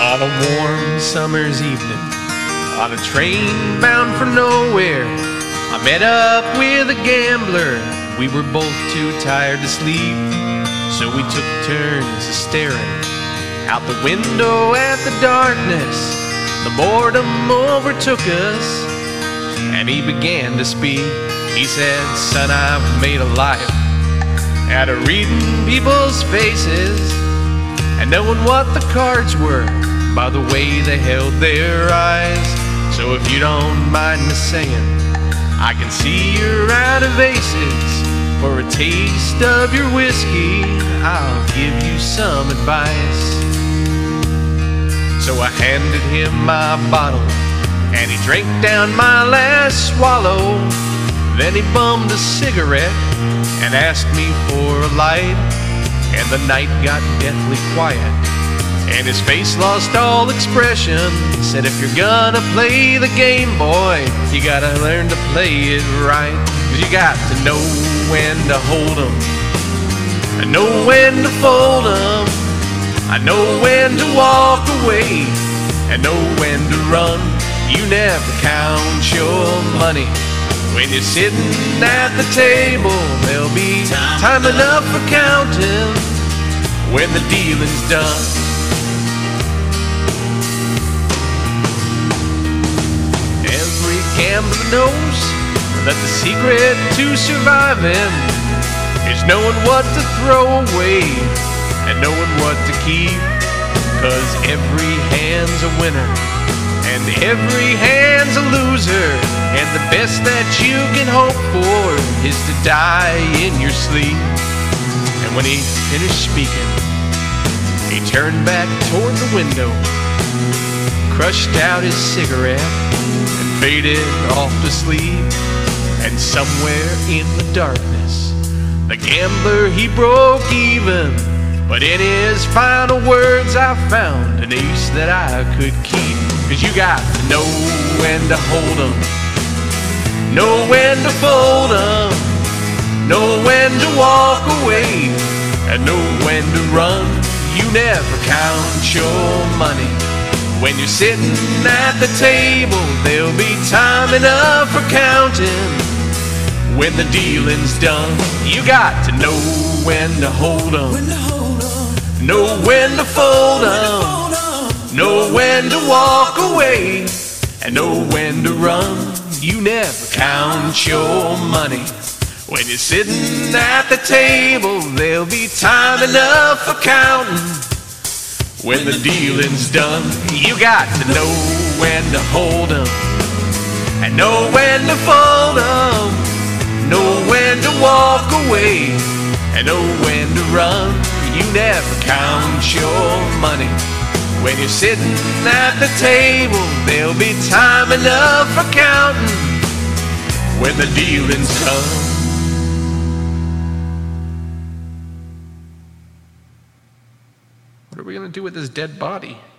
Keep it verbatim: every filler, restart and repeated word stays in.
On a warm summer's evening, on a train bound for nowhere, I met up with a gambler. We were both too tired to sleep, so we took turns staring out the window at the darkness. The boredom overtook us, and he began to speak. He said, "Son, I've made a life out of reading people's faces and knowing what the cards were by the way they held their eyes. So if you don't mind me saying, I can see you're out of aces. For a taste of your whiskey, I'll give you some advice." So I handed him my bottle, and he drank down my last swallow. Then he bummed a cigarette and asked me for a light. And the night got deathly quiet, and his face lost all expression. He said, "If you're gonna play the game, boy, you gotta learn to play it right. 'Cause you got to know when to hold 'em, I know when to fold 'em, I know when to walk away, and know when to run. You never count your money when you're sitting at the table. There'll be time enough for counting when the dealing's done." Every gambler knows that the secret to surviving is knowing what to throw away and knowing what to keep. 'Cause every hand's a winner and every hand's a loser, and the best that you can hope for is to die in your sleep. And when he finished speaking, he turned back toward the window, crushed out his cigarette, and faded off to sleep. And somewhere in the darkness, the gambler, he broke even. But in his final words, I found an ace that I could keep. 'Cause you got to know when to hold 'em, know when to fold 'em, know when to walk away, and know when to run. You never count your money when you're sitting at the table. There'll be time enough for counting when the dealing's done. You got to know when to hold 'em, know when to fold 'em, know when to walk away, and know when to run. You never count your money when you're sitting at the table. There'll be time enough for counting when the dealing's done. You got to know when to hold 'em, and know when to fold 'em, know when to walk away, and know when to run. You never count your money when you're sitting at the table. There'll be time enough for counting when the dealing's done. What are we gonna do with this dead body?